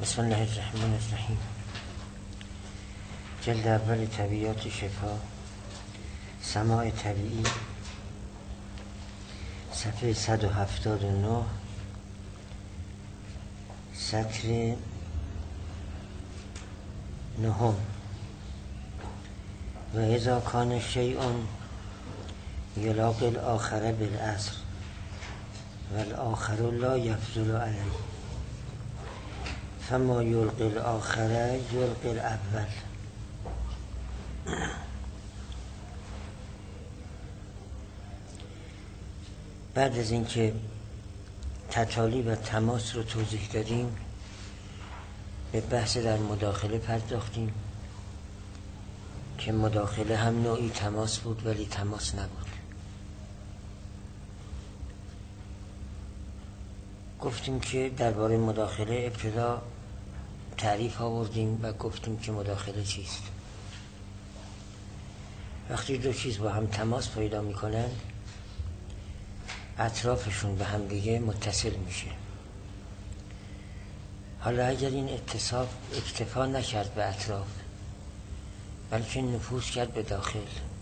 بسم الله الرحمن الرحیم. جلد اول طبیعات شفا، سماع طبیعی، صفحه 179، سطر 9. و اذا کان شیء یلاقی الاخر بالعصر و الاخر لا یفضل علیه فما یلقی الاخر یلقی الاول. بعد از اینکه تتالی و تماس رو توضیح دادیم، به بحث در مداخله پرداختیم که مداخله هم نوعی تماس بود ولی تماس نبود. گفتیم که درباره مداخله ابتدا تعریف آوردیم و گفتیم که مداخله چیست. وقتی دو چیز با هم تماس پیدا میکنن، اطرافشون به هم دیگه متصل میشه. حالا اگر این اتصاب اکتفا نکرد به اطراف، بلکه نفوذ کرد به داخل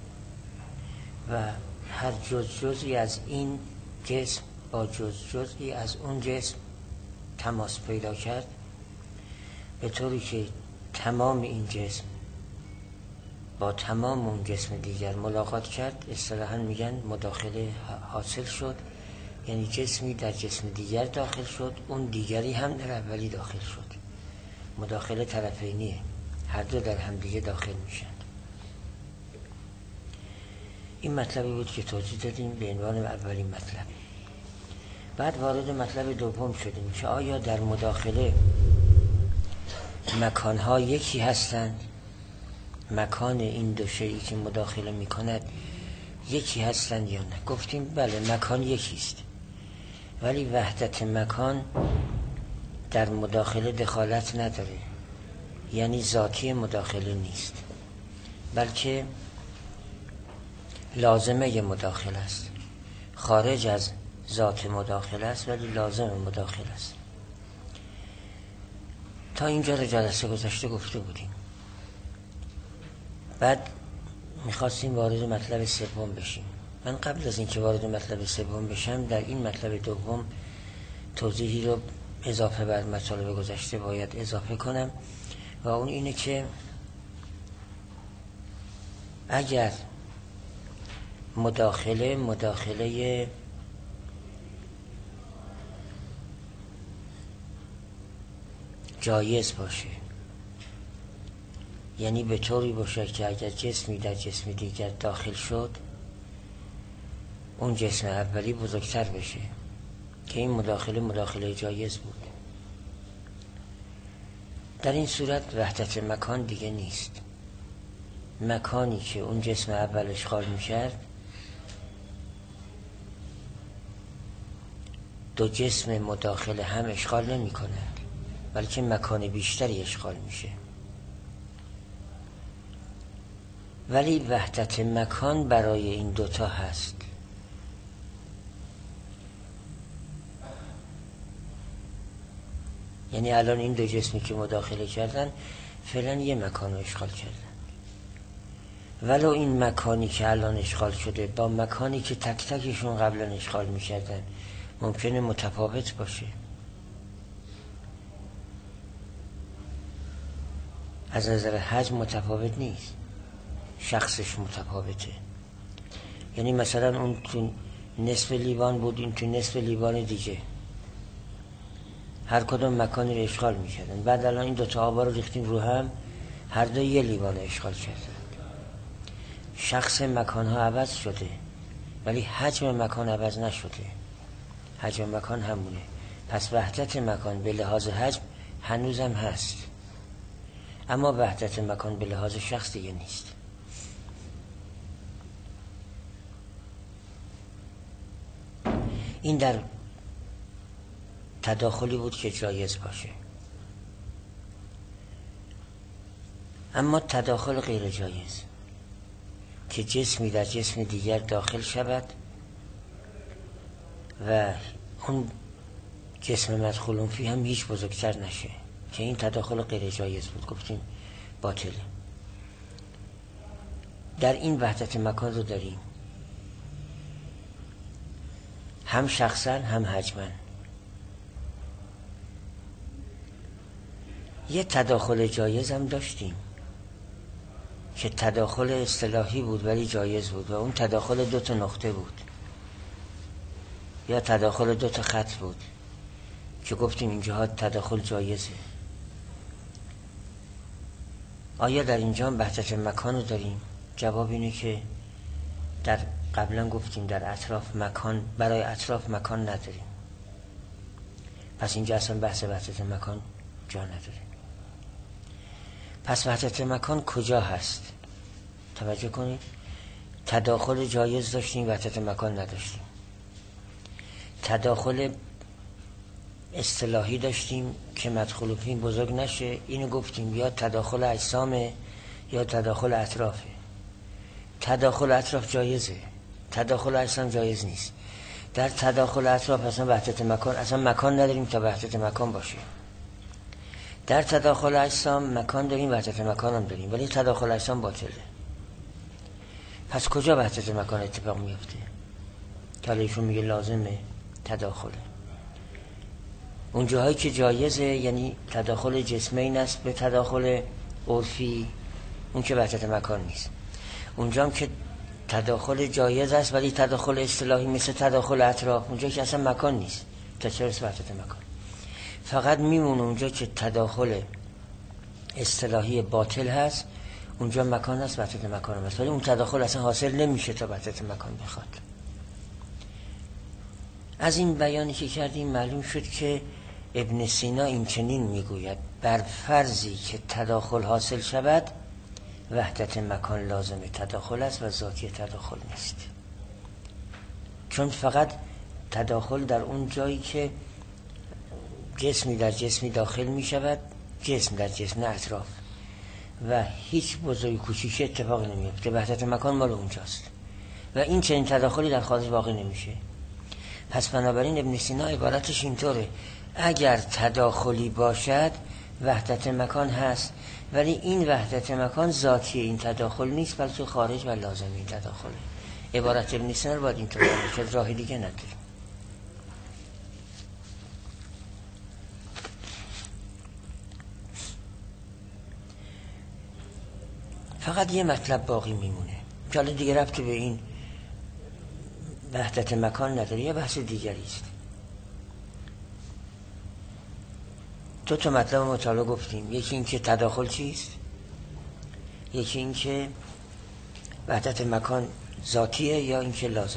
و هر جزئی از این جسم با جزئی از اون جسم تماس پیدا کرد، به طوری که تمام این جسم با تمام اون جسم دیگر ملاقات کرد، اصطلاحاً میگن مداخله حاصل شد. یعنی جسمی در جسم دیگر داخل شد، اون دیگری هم در اولی داخل شد. مداخله طرفینیه، هر دو در هم دیگه داخل میشن. این مطلبی بود که توضیح دادیم به عنوان اولین مطلب. بعد وارد مطلب دوم شدیم که آیا در مداخله مکانها یکی هستند؟ مکان این دو شیئی که مداخله میکند یکی هستند یا نه؟ گفتیم بله، مکان یکیست، ولی وحدت مکان در مداخله دخالت نداره. یعنی ذاتی مداخله نیست، بلکه لازمه مداخله است. خارج از ذات مداخله است ولی لازم مداخله است. تا اینجا رو جلسه گذشته گفته بودیم. بعد میخواستیم وارد مطلب سوم بشیم. من قبل از اینکه وارد مطلب سوم بشم، در این مطلب دوم توضیحی رو اضافه بر مطالب گذشته باید اضافه کنم و اون اینه که اگر مداخله جایز باشه، یعنی به طوری باشه که اگر جسمی در جسم دیگر داخل شد، اون جسم اولی بزرگتر بشه، که این مداخله جایز بود. در این صورت وحدت مکان دیگه نیست. مکانی که اون جسم اول اشغال میکرد، دو جسم مداخله هم اشغال نمی کنند، بلکه مکان بیشتری اشغال میشه. ولی وحدت مکان برای این دوتا هست. یعنی الان این دو جسمی که مداخله کردن فعلا یه مکان رو اشغال کردن، ولو این مکانی که الان اشغال شده با مکانی که تک تکشون قبلا اشغال میکردن ممکنه متفاوت باشه. از نظر حجم متفاوت نیست، شخصش متفاوته. یعنی مثلا اون تو نصف لیوان بود، این تو نصف لیوان دیگه، هر کدوم مکانی رو اشغال میکردن. بعد الان این دوتا آبا رو ریختیم رو هم، هر دو یه لیوان اشغال کردن. شخص مکانها عوض شده ولی حجم مکان عوض نشده. حجم مکان همونه. پس وحدت مکان به لحاظ حجم هنوزم هست، اما وحدت مکان به لحاظ شخص دیگه نیست. این در تداخلی بود که جایز باشه. اما تداخل غیر جایز که جسمی در جسم دیگر داخل شود و اون جسم مدخولون فی هم هیچ بزرگتر نشه، که این تداخل غیر جایز بود، گفتیم باطله. در این وحدت مکان رو داریم، هم شخصا هم حجما. یه تداخل جایز هم داشتیم که تداخل اصطلاحی بود ولی جایز بود و اون تداخل 2 نقطه بود یا تداخل 2 خط بود که گفتیم اینجا تداخل جایزه. آیا در اینجا هم وحدت مکان رو داریم؟ جواب اینه که در قبلا گفتیم در اطراف مکان، برای اطراف مکان نداریم، پس اینجا اصلا بحث وحدت مکان جا نداره. پس وحدت مکان کجا هست؟ توجه کنید، تداخل جایز داشتیم، وحدت مکان نداشتیم. تداخل اصطلاحی داشتیم که مدخول فیه بزرگ نشه، اینو گفتیم یا تداخل اجسامه یا تداخل اطرافه. تداخل اطراف جایزه، تداخل اجسام جایز نیست. در تداخل اطراف اصلا وحدت مکان، اصلا مکان نداریم تا وحدت مکان باشه. در تداخل اجسام مکان داریم، وحدت مکان هم داریم، ولی تداخل اجسام باطله. پس کجا وحدت مکان اتفاق میفته؟ که ایشون میگه لازمه تداخله. اون جاهایی که جایزه یعنی تداخل جسمین است به تداخل عرفی، اون که وحدت مکان نیست. اونجا هم که تداخل جایز است ولی تداخل اصطلاحی مثل تداخل اطراف، اونجا که اصلا مکان نیست تا چه رسه وحدت مکان. فقط میمونه اونجا که تداخل اصطلاحی باطل هست، اونجا مکان هست، وحدت مکان هم هست، ولی اون تداخل اصلا حاصل نمیشه تا وحدت مکان بخواد. از این بیانی که کردیم معلوم شد که ابن سینا این چنین میگوید: بر فرضی که تداخل حاصل شود وحدت مکان لازم تداخل است و ذاتی تداخل نیست، چون فقط تداخل در اون جایی که جسمی در جسمی داخل می شود، جسم در جسم، نه اطراف، و هیچ بزرگی کوچیکی اتفاق نمیفته، وحدت مکان مال اونجاست و این چنین تداخلی در خارج واقع نمیشه. پس بنابراین ابن سینا عبارتش اینطوره: اگر تداخلی باشد وحدت مکان هست، ولی این وحدت مکان ذاتی این تداخل نیست بلکه خارج و لازم این تداخله. عبارت ابن سینا رو باید اینطور باشه، راه دیگه نداریم. فقط یه مطلب باقی میمونه که حالا دیگه ربطی به این وحدت مکان نداره، یه بحث دیگری است. 2 مطلب مطالعه گفتیم، یکی این که تداخل چیست، یکی این که وحدت مکان ذاتیه یا این که لازمه.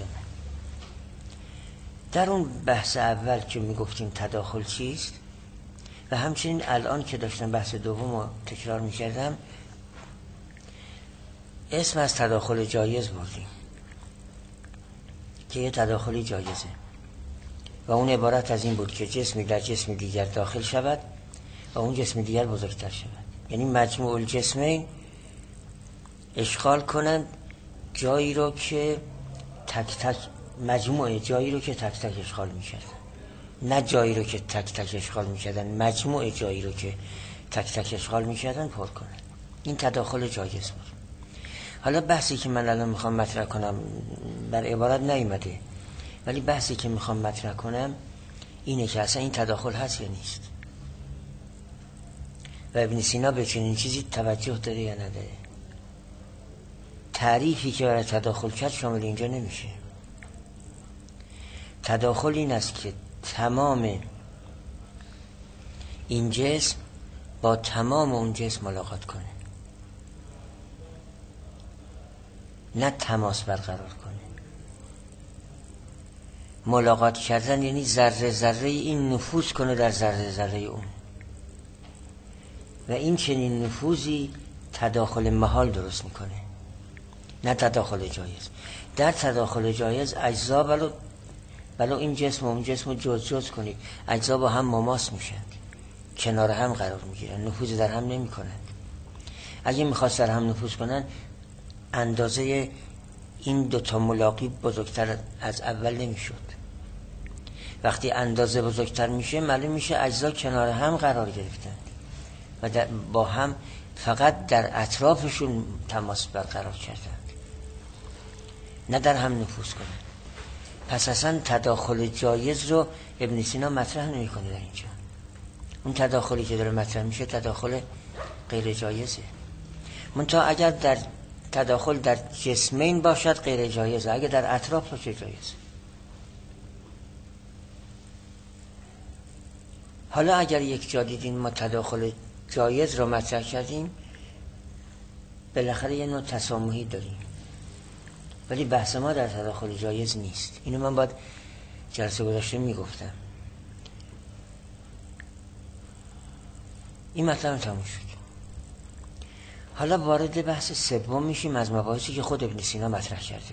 در اون بحث اول که میگفتیم تداخل چیست و همچنین الان که داشتم بحث دوم رو تکرار میکردم، اسم از تداخل جایز بردیم که یه تداخلی جایزه و اون عبارت از این بود که جسمی در جسم دیگر داخل شود و اون جسم دیگر بزرگتر شود، یعنی مجموع الجسمین اشغال کنند جایی رو که تک تک، مجموعه جایی رو که تک تک اشغال می‌کردن، نه جایی رو که تک تک اشغال می‌کردن، مجموعه جایی رو که تک تک اشغال می‌کردن پر کنند. این تداخل جایز بود. حالا بحثی که من الان میخوام مطرح کنم بر عبارت نیومده، ولی بحثی که میخوام مطرح کنم اینه که اصلا این تداخل هست یا نیست و ابن سینا به چنین چیزی توجه داره یا نداره. تعریفی که برای تداخل کرد شامل اینجا نمیشه. تداخل این است که تمام این جسم با تمام اون جسم ملاقات کنه، نه تماس برقرار کنه. ملاقات کردن یعنی ذره ذره این نفوذ کنه در ذره ذره اون، و این چنین نفوذی تداخل محال درست میکنه، نه تداخل جایز. در تداخل جایز اجزا بلو این جسم و اون جسم رو جز کنید، اجزا با هم مماس میشن، کنار هم قرار میگیرن، نفوذ در هم نمی کنند. اگه میخواست در هم نفوذ کنن اندازه این 2 ملاقی بزرگتر از اول نمیشد. وقتی اندازه بزرگتر میشه معلوم میشه اجزا کنار هم قرار گرفتن. و با هم فقط در اطرافشون تماس برقرار کردند، نه در هم نفوذ کنند. پس اصلا تداخل جایز رو ابن سینا مطرح نمی‌کنه در اینجا. اون تداخلی که داره مطرح میشه تداخل غیر جایزه. منتها اگر در تداخل در جسمین باشد غیر جایزه، اگر در اطراف باشه جایزه. حالا اگر یک جا دیدین ما تداخل جایز رو مطرح کردیم، بالاخره یه نوع تسامحی داریم، ولی بحث ما در تداخل جایز نیست. اینو من باید جلسه گذشته میگفتم. این مطلب تموم شد. حالا وارد بحث سوم میشیم از مباحثی که خود ابن سینا مطرح کرده.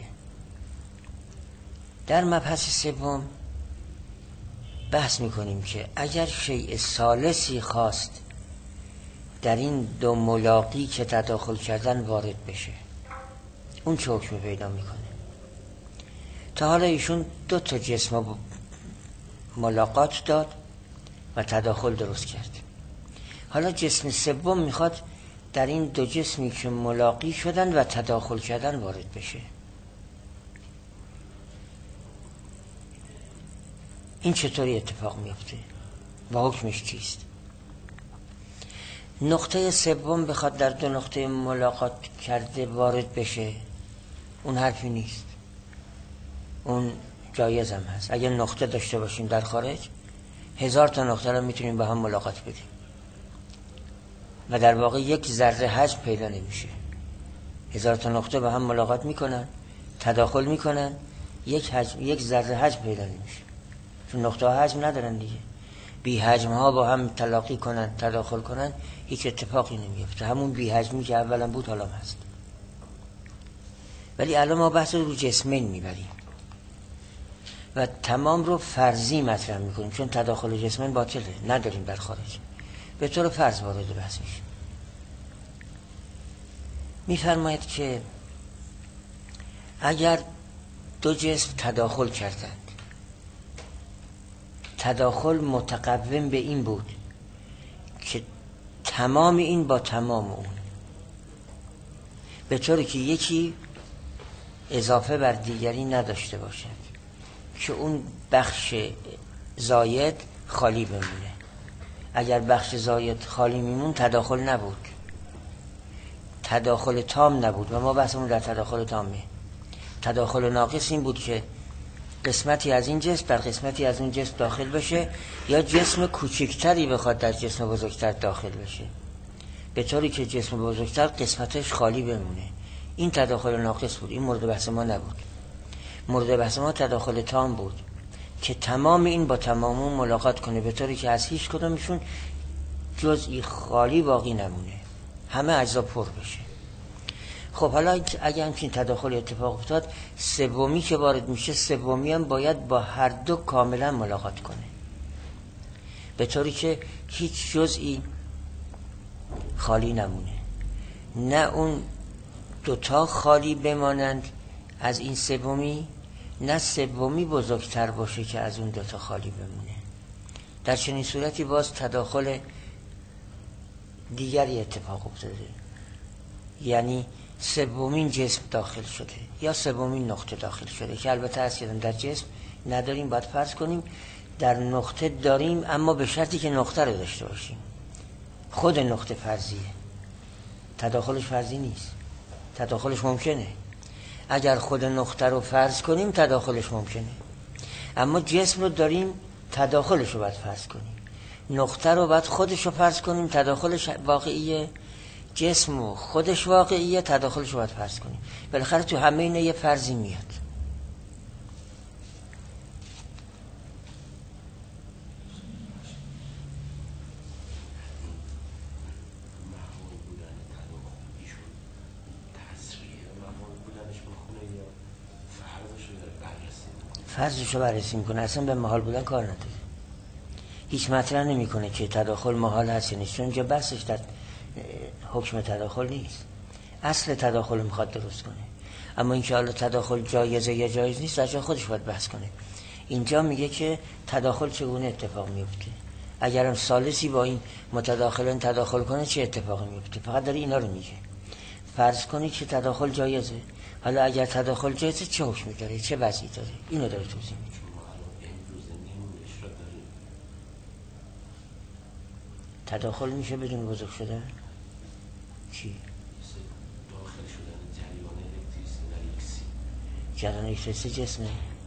در مبحث سوم بحث میکنیم که اگر شیء ثالثی خواست در این دو ملاقی که تداخل کردن وارد بشه، اون چه حکم پیدا میکنه؟ تا حالا ایشون 2 تا جسم ملاقات داد و تداخل درست کرد. حالا جسم سوم میخواد در این 2 جسمی که ملاقی شدن و تداخل کردن وارد بشه. این چطوری اتفاق میفته و حکمش چیست؟ نقطه سوم بخواد در 2 نقطه ملاقات کرده وارد بشه، اون حرفی نیست، اون جایز هم هست. اگر نقطه داشته باشیم در خارج 1000 تا نقطه رو میتونیم با هم ملاقات بدیم و در واقع یک ذره حجم پیدا نمیشه. 1000 تا نقطه با هم ملاقات میکنن، تداخل میکنن، یک ذره حجم پیدا نمیشه، چون نقطه ها حجم ندارن دیگه. بی حجم ها با هم تلاقی کنن، تداخل کنن، هیچ اتفاقی نمیفته. همون بی حجمی که اولا بود حالا هست. ولی الان ما بحث رو جسمین میبریم و تمام رو فرضی مطرح میکنیم، چون تداخل جسمین باطله، نداریم در خارج. به طور فرض وارد بحث میشه. میفرماید که اگر 2 جسم تداخل کردند، تداخل متقوم به این بود که تمام این با تمام اون، به طوری که یکی اضافه بر دیگری نداشته باشد، که اون بخش زاید خالی بمونه. اگر بخش زاید خالی میمون تداخل نبود، تداخل تام نبود و ما بحثمون در تداخل تامه. تداخل ناقص این بود که قسمتی از این جسم در قسمتی از اون جسم داخل بشه، یا جسم کوچکتری بخواد در جسم بزرگتر داخل بشه، به طوری که جسم بزرگتر قسمتش خالی بمونه. این تداخل ناقص بود، این مورد بحث ما نبود. مورد بحث ما تداخل تام بود که تمام این با تمامون ملاقات کنه، به طوری که از هیچ کدومشون جزئی خالی باقی نمونه، همه اجزا پر بشه. خب حالا اگه همچین تداخل اتفاق افتاد، سومی که وارد میشه، سومی هم باید با هر 2 کاملا ملاقات کنه، به طوری که هیچ جزئی خالی نمونه، نه اون 2 تا خالی بمانند از این سومی، نه سومی بزرگتر باشه که از اون 2 تا خالی بمونه. در چنین صورتی باز تداخل دیگری اتفاق افتاده، یعنی سومین جسم داخل شده یا سومین نقطه داخل شده، که البته از کردم در جسم نداریم، باید فرض کنیم در نقطه داریم، اما به شرطی که نقطه رو داشته باشیم. خود نقطه فرضیه، تداخلش فرضی نیست، تداخلش ممکنه. اگر خود نقطه رو فرض کنیم تداخلش ممکنه، اما جسم رو داریم، تداخلش رو باید فرض کنیم. نقطه رو باید خودش رو فرض کنیم، تداخلش واقعیه. جسم و خودش واقعیه، تداخلش رو باید فرض کنیم. بالاخره تو همه اینا یه فرضی میاد. فرضش رو بررسی میکنه، اصلا به محال بودن کار نداره. هیچ مطرح نمیکنه که تداخل محال هست یا نیست، چون اینجا بحثش در حکم تداخل نیست. اصل تداخل میخواد درست کنه، اما اینکه حالا تداخل جایزه یا جایز نیست، از جای خودش باید بحث کنه. اینجا میگه که تداخل چگونه اتفاق میفته. اگرم ثالثی با این متداخلین تداخل کنه چه اتفاقی میفته؟ فقط داره اینا رو میگه. فرض کنید که تداخل جایزه، حالا اگر تداخل جایزه چه حکمی داره، چه وضعی داره؟ اینو داره توضیح میده. تداخل میشه بدون بزرگ شدن؟ چی؟ داخل شدن جریان الکتریسیته در یک سیم. جریان الکتریسیته جسمه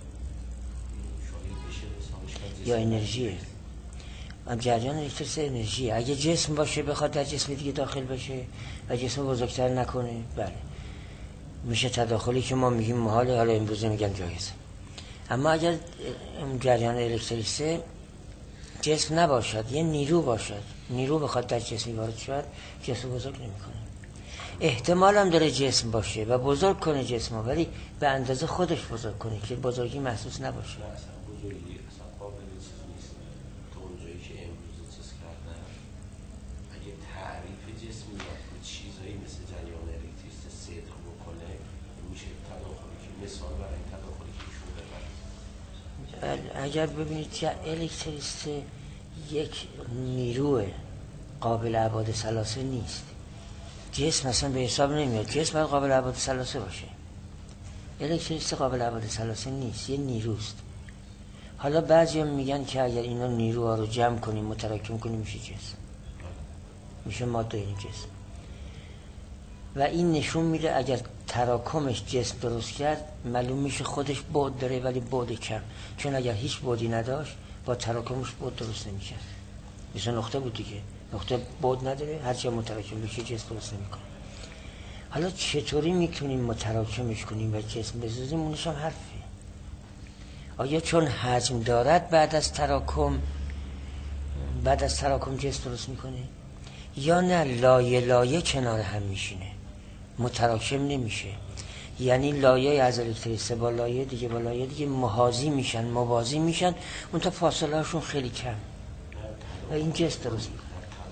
یا انرژیه؟ جریان الکتریسیته انرژیه. اگه جسم باشه بخواد در جسم دیگه داخل بشه و جسم بزرگتر نکنه، بله میشه تداخلی که ما میگیم محاله، حالا امروزه میگن جایزه. اما اگر جریان الکتریسیته جسم نباشد، یه نیرو باشد، نیرو بخواد در جسمی وارد شد، جسم بزرگ نمیکنه. احتمال هم داره جسم باشه و بزرگ کنه جسمو، ولی به اندازه خودش بزرگ کنه که بزرگی محسوس نباشه. بزرگی اصلا قابل چیز نیست. تا اونجایی که امروز چیز کردن، اگه تعریف جسمی و چیزایی مثل جریان الکتریسیته صدق بکنه، میشه تداخلی که مثال برای تداخلی که ایشون ببرد. اگر ببینید که الکتریسیته یک نیروی قابل ابعاد ثلاثه نیست، جسم اصلا به حساب نمیاد. جسم باید قابل ابعاد ثلاثه باشه. الکتریسیته قابل ابعاد ثلاثه نیست، یه نیروست. حالا بعضی هم میگن که اگر اینا نیروها رو جمع کنیم متراکم کنیم میشه جسم، میشه ماده این جسم. و این نشون میده اگر تراکمش جسم درست کرد معلوم میشه خودش بعد داره ولی بعد کم، چون اگر هیچ بعدی نداشت با تراکمش بعد درست نمیکرد. مثل نقطه بود دیگه، نقطه بعد نداره، هرچی متراکم بشه جسم درست نمیکنه. حالا چطوری میتونیم متراکمش کنیم و جسم بسازیم؟ اونش هم حرفه. آیا چون حجم دارد بعد از تراکم جسم درست میکنه، یا نه لایه لایه کنار هم میشینه متراکم نمیشه؟ یعنی لایه از الکتریسیته با لایه دیگه با لایه دیگه محاذی میشن، موازی میشن، اون تا فاصله هاشون خیلی کم و این جسم درست میکنه.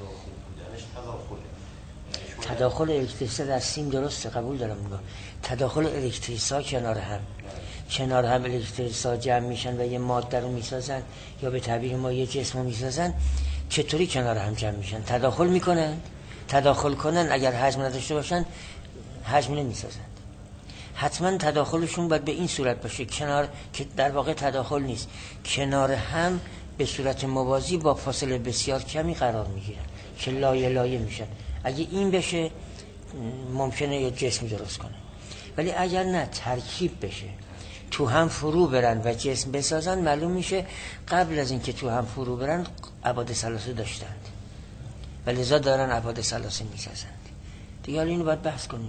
تداخل الکتریسیته در سیم درسته، قبول دارم. تداخل الکتریسیته کنار هم الکتریسیته جمع میشن و یه ماده رو میسازن، یا به تعبیر ما یه جسم رو میسازن. چطوری کنار هم جمع میشن؟ تداخل میکنن. تداخل کنن اگر حجم نداشته باشن حجم نمیسازن. حتما تداخلشون باید به این صورت باشه، کنار، که در واقع تداخل نیست، کنار هم به صورت موازی با فاصله بسیار کمی قرار میگیرن که لایه لایه میشن. اگه این بشه ممکنه یه جسمی درست کنه، ولی اگر نه ترکیب بشه، تو هم فرو برن و جسم بسازن، معلوم میشه قبل از اینکه تو هم فرو برن ابعاد ثلاثه داشتند و لذا دارن ابعاد ثلاثه میسازند دیگه. حالا اینو باید بحث کنیم.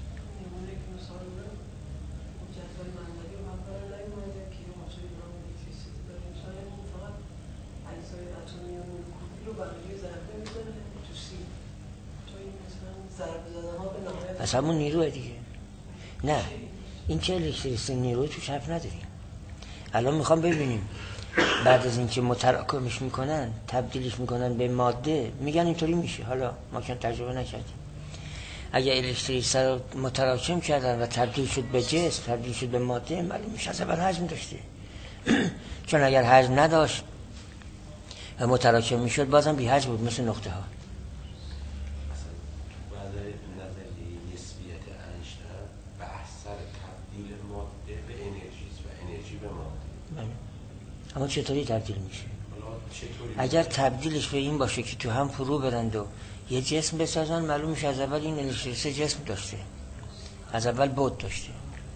پس همون نیروه دیگه. نه این که الکتریسیته نیروی توش حرف نداریم. الان میخوام ببینیم بعد از اینکه متراکمش میکنن تبدیلش میکنن به ماده، میگن اینطوری میشه. حالا ما که تجربه نکردیم. اگه الکتریسیته رو متراکم کردن و تبدیل شد به جسم، تبدیل شد به ماده، معلوم میشه از اول حجم داشته. چون اگر حجم نداشت و متراکم میشد بازم بی حجم بود، مثل نقطه ها. اما چطوری تبدیل میشه؟ اگر تبدیلش به این باشه که تو هم فرو برند و یه جسم بسازن، معلوم میشه از اول این الکتریسیته جسم داشته، از اول بود داشته.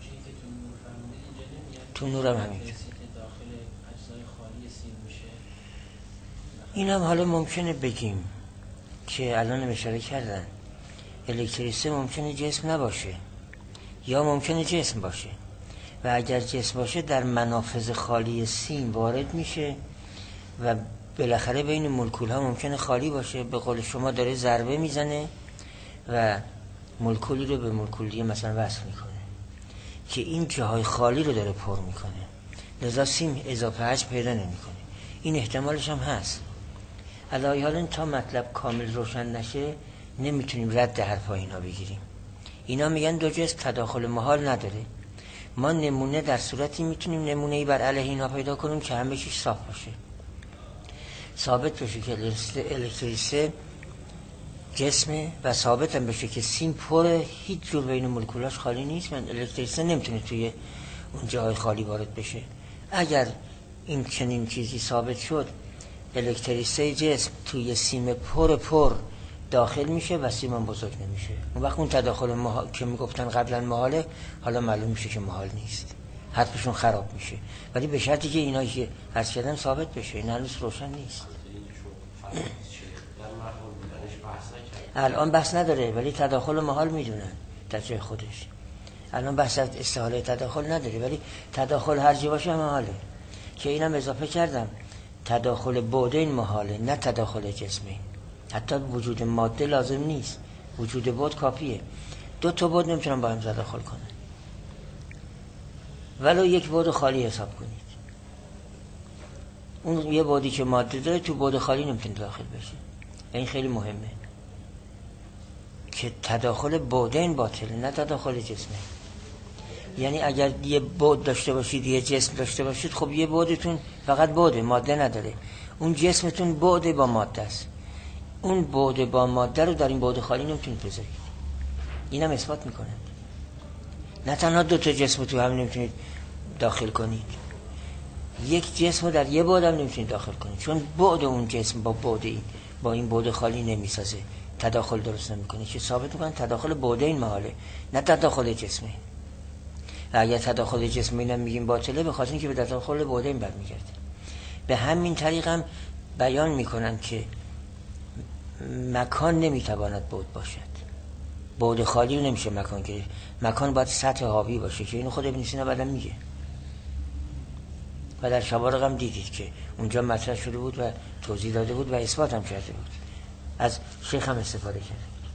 تو نورم همینجور. این هم حالا ممکنه بگیم که الان اشاره کردن الکتریسیته ممکنه جسم نباشه یا ممکنه جسم باشه، و اگر جسم باشه در منافذ خالی سیم وارد میشه و بالاخره بین مولکول ها ممکنه خالی باشه. به قول شما داره ضربه میزنه و مولکولی رو به مولکول دیگه مثلا وصل میکنه که این جاهای خالی رو داره پر میکنه، لذا سیم اضافه حجم پیدا نمیکنه. این احتمالش هم هست. علاوه حالا تا مطلب کامل روشن نشه نمیتونیم رد حرفا اینا بگیریم. اینا میگن دو جسم تداخل محال نداره. ما نمونه در صورتی میتونیم نمونه‌ای بر علیه اینا پیدا کنیم که همه چیز صاف باشه. ثابت بشه که الکتریسیته جسمه و ثابت هم بشه که سیم پره، هیچ جور بین مولکولاش خالی نیست، من الکتریسیته نمیتونه توی اون جای خالی وارد بشه. اگر این چنین چیزی ثابت شد، الکتریسیته جسم توی سیم پر داخل میشه و سیم هم بزرگ نمیشه. اون وقت اون تداخل که میگفتن قبلا محاله، حالا معلوم میشه که محال نیست، حرفشون خراب میشه. ولی به شرطی که اینا که عرض کردم ثابت بشه. این هنوز روشن نیست. الان بحث نداره، ولی تداخل محال میدونن در جای خودش. الان بحث استحاله تداخل نداره، ولی تداخل هر جا باشه محاله. که اینم اضافه کردم، تداخل بعدین محاله، نه تداخل جسمی. حتی وجود ماده لازم نیست، وجود بعد کافیه. 2 تا بعد نمیتونن با هم تداخل کنن، ولو یک بعد خالی حساب کنید. اون یه بعدی که ماده داره تو بعد خالی نمیتونه داخل بشه. این خیلی مهمه که تداخل بعدین باطله، نه تداخل جسمی. یعنی اگر یه بعد داشته باشید، یه جسم داشته باشید، خب یه بعدتون فقط بعده، ماده نداره. اون جسمتون بعد با ماده است. اون بعد با ماده رو در این بعد خالی نمیتونید بذارید. اینم اثبات میکنه. نه تنها 2 تا جسم تو هم نمیتونید داخل کنید، یک جسم رو در یه بعد هم نمیتونید داخل کنید، چون بعد اون جسم با این بعد خالی نمیسازه، تداخل درست نمیکنه. که ثابت میکنه تداخل بعدین محاله، نه تداخل جسمی. و اگر تداخل جسمی هم میگیم باطله، به خاطر اینکه به تداخل بعدین برمیگرده. به همین طریق هم بیان میکنن که مکان نمیتواند بعد باشد. بعد خالی نمیشه مکان، که مکان باید سطح حاوی باشه، که اینو خود ابن سینا بعدم میگه. و در شوارق هم دیدید که اونجا مطرح شده بود و توضیح داده بود و اثبات هم کرده بود، از شیخ هم استفاده کرده بود.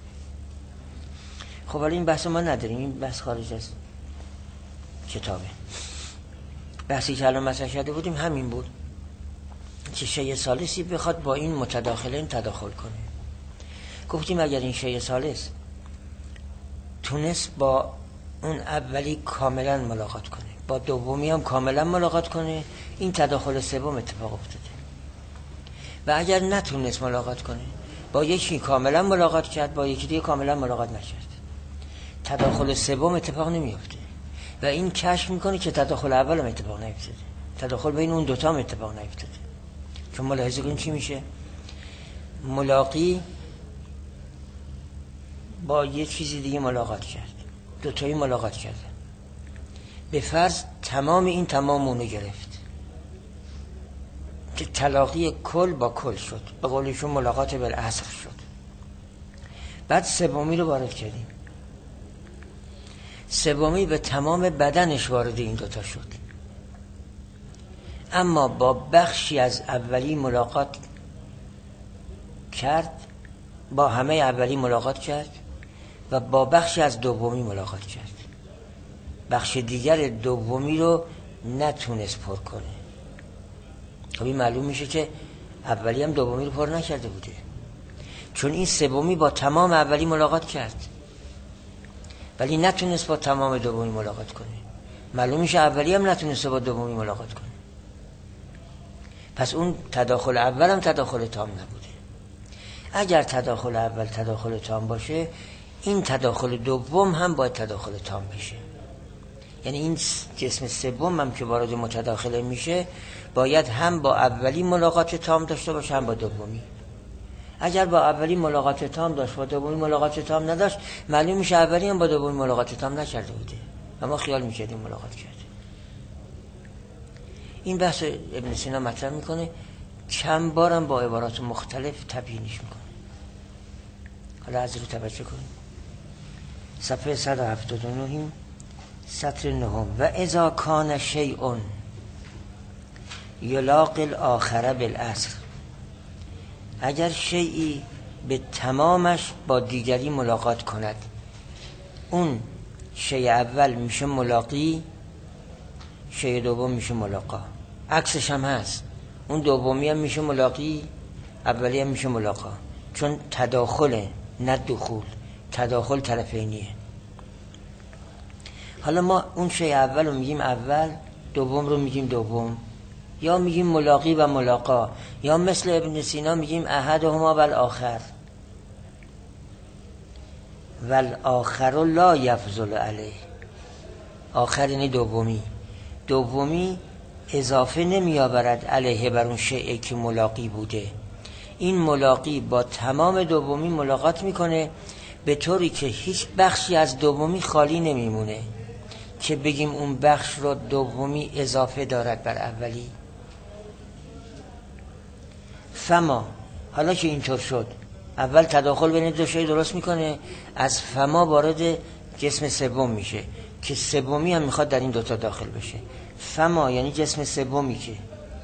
خب ولی این بحث ما نداریم، این بحث خارج از کتابه. بحثی که الان مطرح کرده بودیم همین بود که شیء ثالثی بخواد با این متداخلین تداخل کنه. گفتیم اگر این شیء ثالث تونست با اون اولی کاملا ملاقات کنه، با دومی هم کاملا ملاقات کنه، این تداخل سوم اتفاق افتاده. و اگر نتونست ملاقات کنه، با یکی کاملا ملاقات کرد، با یکی دیگه کاملا ملاقات نکرد، تداخل سوم اتفاق نمیفته. و این کشف میکنه که تداخل اول هم اتفاق نیفتاده، تداخل بین اون دوتا هم اتفاق نیفتاده. چون ملاحظه کنید چی میشه؟ ملاقی با یه چیزی دیگه ملاقات کرد، دوتایی ملاقات کرده، به فرض تمام این تمام اونو گرفت، که تلاقی کل با کل شد، به قولشون ملاقات بالاصل شد. بعد سومی رو وارد کردیم، سومی به تمام بدنش وارد این دوتا شد، اما با بخشی از اولی ملاقات کرد، با همه اولی ملاقات کرد و با بخشی از دومی ملاقات کرد. بخش دیگر دومی رو نتونست پر کنه. خب این معلوم میشه که اولی هم دومی رو پر نکرده بوده، چون این سومی با تمام اولی ملاقات کرد ولی نتونست با تمام دومی ملاقات کنه. معلوم میشه اولی هم نتونست با دومی ملاقات کنه. پس اون تداخل اول هم تداخل تام نبوده. اگر تداخل اول تداخل تام باشه، این تداخل دوم هم باید تداخل تام بشه. یعنی این جسم سوم هم که وارد متداخله میشه، باید هم با اولی ملاقات تام داشته باشه، هم با دومی. اگر با اولی ملاقات تام داشت، با دومی ملاقات تام نداشت، معلوم میشه اولی هم با دومی ملاقات تام نکرده بوده، اما خیال میکردیم ملاقات کرده. این بحث ابن سینا مطرح میکنه، چند بارم با عبارات مختلف تبیینش میکنه. حالا از رو توجه کنیم. صفحه 179 سطر 9: و اذا کان شیء یلاقی الاخر بالاصل، اگر شیئی به تمامش با دیگری ملاقات کند، اون شیء اول میشه ملاقی، شیء دوم میشه ملاقا. عکسش هم هست، اون دومی هم میشه ملاقی، اولی هم میشه ملاقا، چون تداخله نه دخول، تداخل طرفینیه. حالا ما اون شیء اول رو میگیم اول، دوم رو میگیم دوم، یا میگیم ملاقی و ملاقا، یا مثل ابن سینا میگیم احدهما و الاخر. و الاخر لا یفضل علیه. آخر یعنی دومی اضافه نمی آورد علیه بر اون شیئی که ملاقی بوده. این ملاقی با تمام دومی ملاقات میکنه، به طوری که هیچ بخشی از دومی خالی نمیمونه که بگیم اون بخش رو دومی اضافه دارد بر اولی. فما، حالا که اینطور شد، اول تداخل بین دو شی درست میکنه، از فما وارد جسم سوم میشه که سومی هم میخواد در این دوتا داخل بشه. فما یعنی جسم سومی که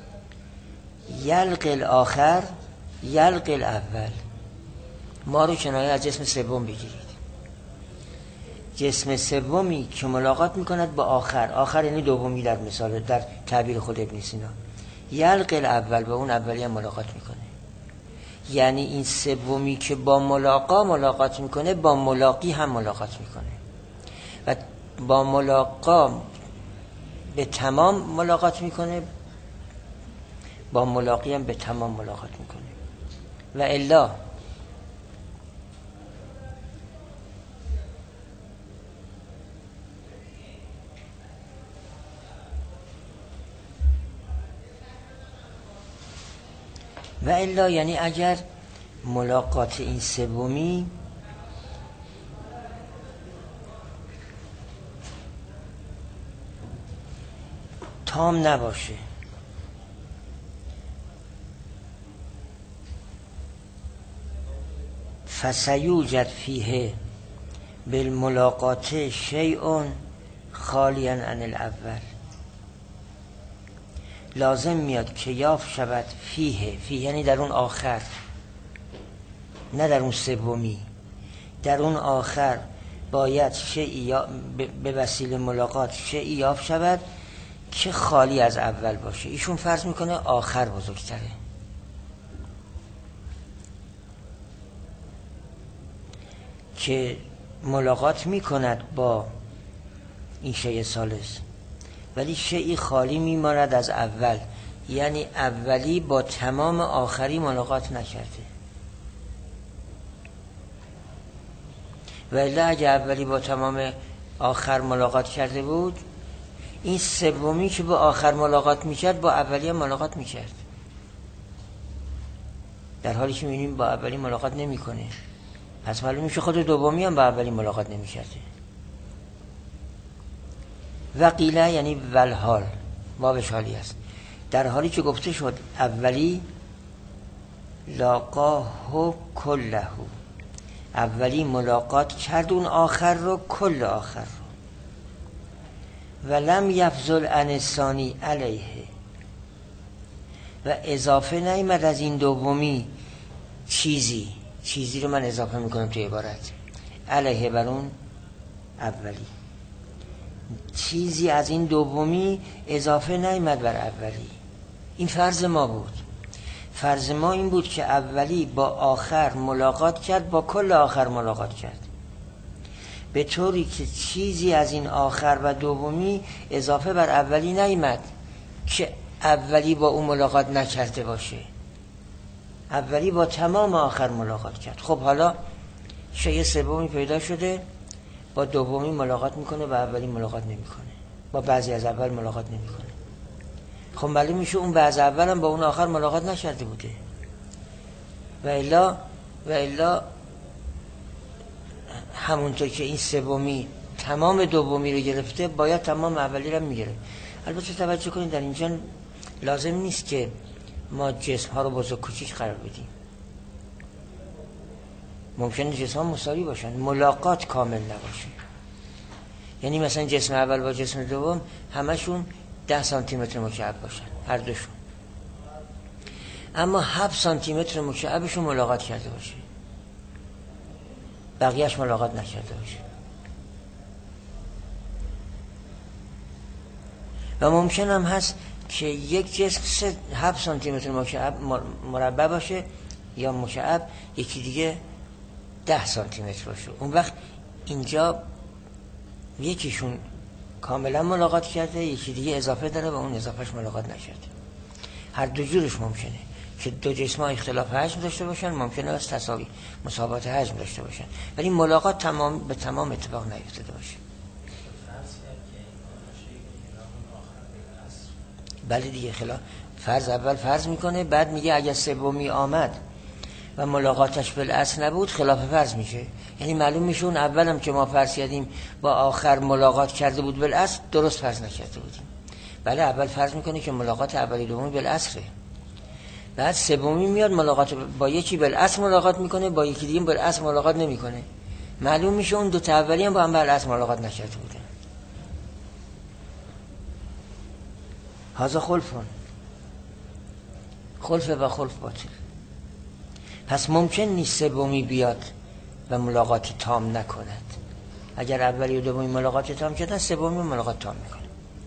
یلق الاخر یلق الاول. ما رو کنایه از جسم سوم بگیرید. جسم سومی که ملاقات میکند با آخر یعنی دومی در مثال، در تعبیر خود ابن سینا. یلق الاول، با اون اولی هم ملاقات میکنه. یعنی این سومی که با ملاقات میکنه با ملاقی هم ملاقات میکنه و با ملاقا به تمام ملاقات میکنه، با ملاقی هم به تمام ملاقات میکنه. و الا یعنی اگر ملاقات این سومی تام نباشه، فسیوجد فیه بالملاقات شیء خالیا عن الاول. لازم میاد که یافت شود فیه یعنی در اون آخر، نه در اون سومی، در اون آخر باید شیئی به وسیله ملاقات شیئی یافت شود که خالی از اول باشه. ایشون فرض میکنه آخر بزرگتره، که ملاقات میکند با این شیء ثالث ولی شیئی خالی میماند از اول، یعنی اولی با تمام آخری ملاقات نکرده. ولی اگه اولی با تمام آخر ملاقات کرده بود، این سومی که با آخر ملاقات میکرد با اولی هم ملاقات میکرد، در حالی که میبینیم با اولی ملاقات نمیکنه. پس معلوم میشه خود دومی هم با اولی ملاقات نمیکرده. و قیله یعنی والحال، بابش حالی است، در حالی که گفته شد اولی لاقاه کله، اولی ملاقات کرد اون آخر رو، کل آخر رو. و لم یفضل عن الثانی علیه، و اضافه نیامد از این دومی چیزی رو من اضافه میکنم توی عبارت، علیه بر اون اولی، چیزی از این دومی اضافه نیامد بر اولی. این فرض ما بود. فرض ما این بود که اولی با آخر ملاقات کرد، با کل آخر ملاقات کرد، به طوری که چیزی از این آخر و دومی اضافه بر اولی نیامد که اولی با اون ملاقات نکرده باشه. اولی با تمام آخر ملاقات کرد. خب حالا شیء سومی پیدا شده، با دومی ملاقات میکنه، با اولی ملاقات نمیکنه، با بعضی از اول ملاقات نمیکنه. خب معلوم میشه اون بعض اول هم با اون آخر ملاقات نکرده بوده. و الا همونطور که این سومی تمام دومی رو گرفته، باید تمام اولی رو میگرفت. البته توجه کنید در اینجا لازم نیست که ما جسم ها رو بزرگ کوچیک قرار بدیم. ممکنه جسم ها مساوی باشن، ملاقات کامل نباشه. یعنی مثلا جسم اول با جسم دوم همشون 10 سانتی متر مکعب باشن، هر دوشون، اما 7 سانتی متر مکعبشون ملاقات کرده باشه، بقیهش ملاقات نکرده باشه. و ممکن هم هست که یک جسم 7 سانتی متر مکعب مربع باشه یا مکعب، یکی دیگه 10 سانتی متر باشه. اون وقت اینجا یکیشون کاملا ملاقات کرده، یکی دیگه اضافه داره و اون اضافهش ملاقات نکرده. هر دو جورش ممکنه که دو جسم‌ها اختلاف حجم داشته باشن، ممکنه از تساوی مساوات حجم داشته باشن، ولی ملاقات به تمام اتفاق نیفتاده باشه. بله دیگه، خلاف فرض اول فرض میکنه، بعد میگه اگه سومی آمد و ملاقاتش بالاصل نبود خلاف فرض میشه. یعنی معلوم میشه اون اولم که ما فرض کردیم با آخر ملاقات کرده بود بالاصل، درست فرض نکرده بودیم. بله اول فرض میکنه که ملاقات اولی دومی بالاصله، بعد سومی میاد ملاقات با یکی بالاصل ملاقات میکنه، با یکی دیگه بالاصل ملاقات نمیکنه. معلوم میشه اون دو تا اولی هم با هم بالاصل ملاقات نکرده بودن. هذا خلف و خلف باطل. پس ممکن نیست سومی بیاد و ملاقات تام نکند. اگر اولی و دومی ملاقات تام کردن، سومی ملاقات تام میکنه.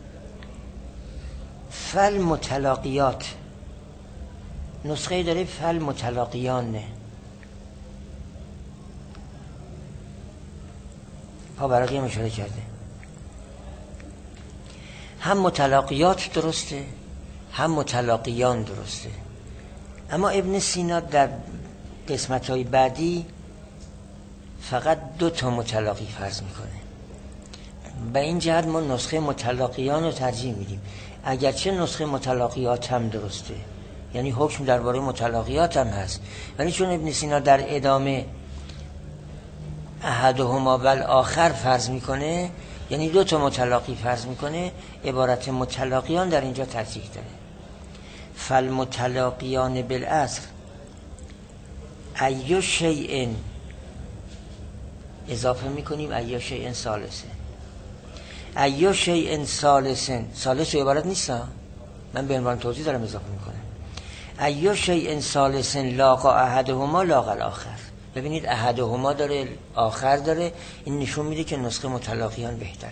فل متلاقیات نسخه داره فل متلاقیان نه. پاورقی هم اشاره کرده. هم متلاقیات درسته، هم متلاقیان درسته. اما ابن سینا در قسمت‌های بعدی فقط 2 تا متلاقی فرض میکنه. به این جهت ما نسخه متلاقیان رو ترجیح میدیم، اگرچه نسخه متلاقیات هم درسته، یعنی حکم درباره متلاقیات هم هست، ولی چون ابن سینا در ادامه احدهما والآخر فرض میکنه، یعنی 2 تا متلاقی فرض میکنه، عبارت متلاقیان در اینجا ترجیح داره. فالمتلاقیان بالاصل ایو شیء، اضافه میکنیم ایو شیء ثالثه، ایو شیء ثالثن، ثالث عبارت نیست، من به عنوان توضیح دارم اضافه میکنم. ایو شیء ثالثن لاقا احدهما لاقا الاخر. ببینید احدهما داره، آخر داره، این نشون میده که نسخه متلاقیان بهتره.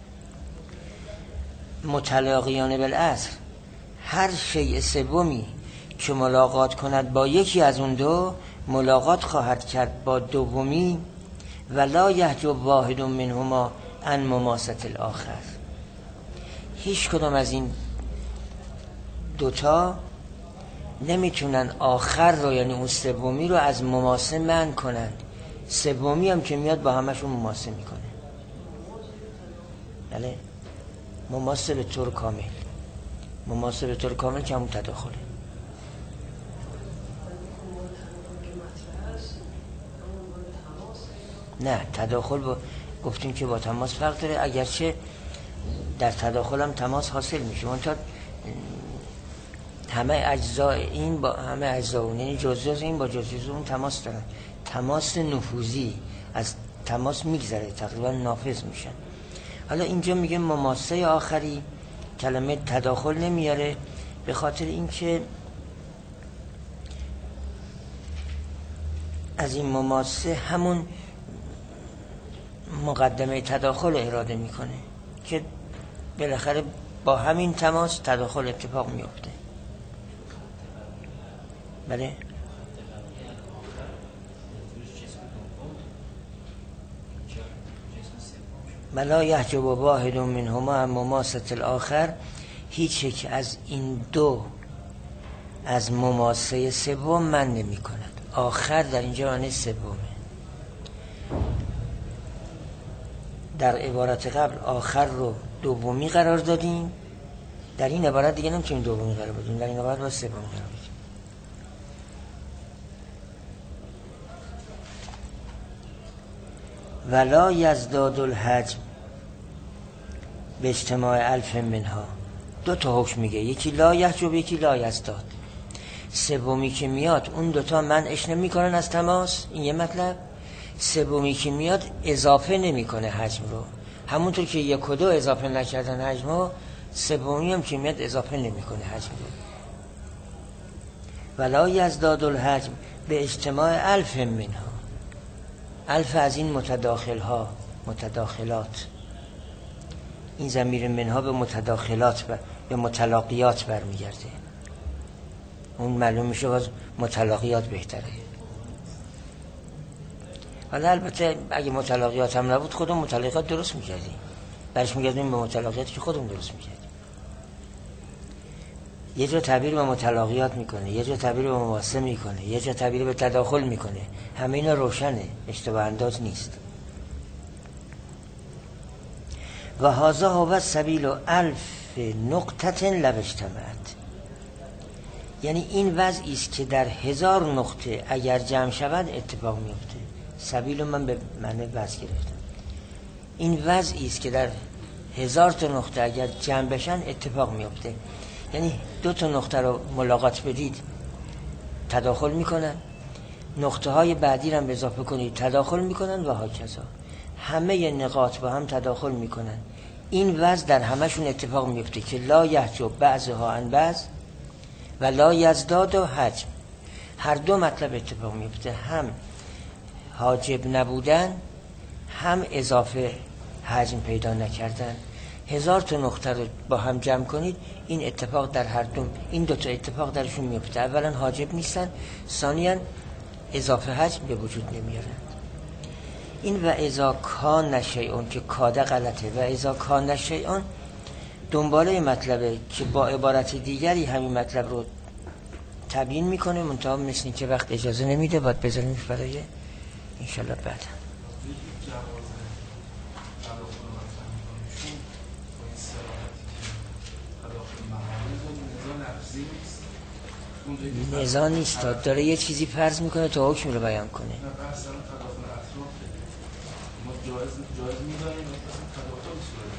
متلاقیان بالاصل هر شیء سومی که ملاقات کند با یکی از اون دو، ملاقات خواهد کرد با دومی، ولا یحجب واحد منهما عن مماست الاخر. هیچ کدام از این دوتا نمیتونن آخر رو، یعنی اون سومی رو، از مماسه منع کنن. سومی هم که میاد با همشون مماسه میکنه. بله، مماسه به طور کامل. مماسه به طور کامل که همون تداخله. نه، تداخل گفتیم که با تماس فرق داره، اگرچه در تداخل هم تماس حاصل میشه، منتها همه اجزا این با همه اجزا اون، یعنی جزء این با جزء اون تماس دارن. تماس نفوذی، از تماس میگذره، تقریبا نافذ میشن. حالا اینجا میگه مماسه آخری، کلمه تداخل نمیاره، به خاطر اینکه از این مماسه همون مقدمه تداخل اراده میکنه که بالاخره با همین تماس تداخل اتفاق میفته. بله، ولا یحجب واحد منهما عن مماست الاخر. هیچ یک از این دو از مماسه سوم من نمی کند. آخر در اینجا معنی سومه. در عبارت قبل آخر رو دومی قرار دادیم، در این عبارت دیگه نمیتونیم دومی قرار بدیم، در این عبارت با سومی قرار بدیم. ولا یزداد الحجم به اجتماع الف منها. 2 تا حکم میگه، یکی لا یحجب، یکی لا یزداد. سومی که میاد اون 2 تا منعش نمیکنن از تماس، این یه مطلب. سومی که میاد اضافه نمیکنه حجم رو، همونطور که 1 و 2 اضافه نکردن حجم رو، سومی هم که میاد اضافه نمیکنه حجم رو. ولا یزداد الحجم به اجتماع الف منها. الف از این متداخل ها، متداخلات. این ضمیر منها به متداخلات به متلاقیات برمیگرده. اون معلوم میشه باز متلاقیات بهتره. حالا البته اگه متلاقیات هم نبود، خودمون متلاقیات درست میکردیم، برش میگردیم به متلاقیات که خودمون درست میکردیم. یه جا تعبیر به متلاقیات میکنه، یه جا تعبیر به مواسم میکنه، یه جا تعبیر به تداخل میکنه. همه اینا روشنه، اشتباه انداز نیست. و هذا هو سبیل الف نقطه لو اجتمعت. یعنی این وضعی است که در 1000 نقطه اگر جمع شود اتفاق میفته. سبیل من به معنی وضع گرفتم. این وضعی است که در 1000 تا نقطه اگر جمع بشن اتفاق میفته. یعنی 2 تا نقطه رو ملاقات بدید تداخل میکنن، نقطه های بعدی رو هم اضافه کنید تداخل میکنن و هاکذا. همه نقاط با هم تداخل میکنن. این وضع در همشون اتفاق میفته که لا یحجب بعضها عن بعض و لا یزداد حجم. هر دو مطلب اتفاق میفته، هم حاجب نبودن، هم اضافه حجم پیدا نکردن. 1000 تا نقطه رو با هم جمع کنید، این اتفاق در هر دو، این 2 تا اتفاق درشون میفته. اولا حاجب نیستن، ثانیاً اضافه حجم به وجود نمیارن. این و اذا کان شیئون که کاده غلطه، و اذا کان شیئون دنباله مطلبه که با عبارت دیگری همین مطلب رو تبیین میکنه، منتها مثل این که وقت اجازه نمیده، باید بذاریمش برای انشالله بعد. نزا نیست، داره یه چیزی فرض میکنه تا حکم رو بیان کنه. جایز می‌دانیم تداخل صورت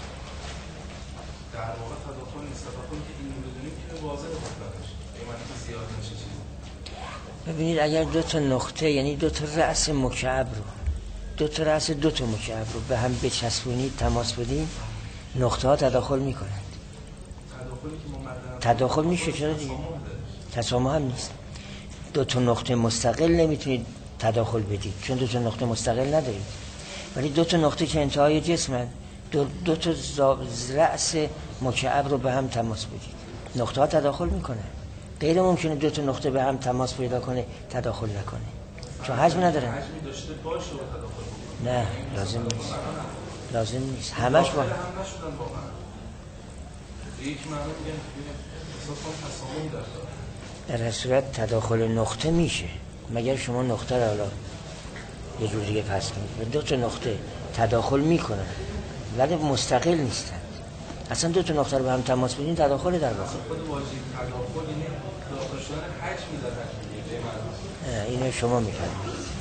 در واقع تداخل نیست. تداخل که این بدونیم که واضحه مطلقش قیمتی زیاد نشه چیزی. ببینید اگر 2 تا نقطه، یعنی 2 تا رأس مکعب رو، 2 تا رأس 2 تا مکعب رو به هم بچسبونید، تماس بدید، نقطه ها تداخل میکنند. تداخلی که ما تداخل میشه، چرا دیگه؟ تسامح هم نیست. 2 تا نقطه مستقل نمیتونید تداخل بدید چون 2 تا نقطه مستقل ندارید. ولی 2 تا نقطه که انتهای جسمن، 2 تا رأس مکعب رو به هم تماس بدید، نقطه ها تداخل میکنه. غیر ممکنه 2 تا نقطه به هم تماس پیدا کنه تداخل نکنه، چون حجم نداره. حجمی داشته باشه و تداخل نه لازم نیست، لازم نیست. همش با هم نشدن واقعا. یک معنی میگن احساس تسامح داره. در هر صورت تداخل نقطه میشه، مگر شما نقطه رو حالا یه جور دیگه پس کنید. 2 تا نقطه تداخل میکنن ولی مستقل نیستن. اصلا 2 تا نقطه رو به هم تماس بدین تداخل در واقع. خود واژه تداخل یعنی داخل شدن حجم میداره. اینو شما میفهمید.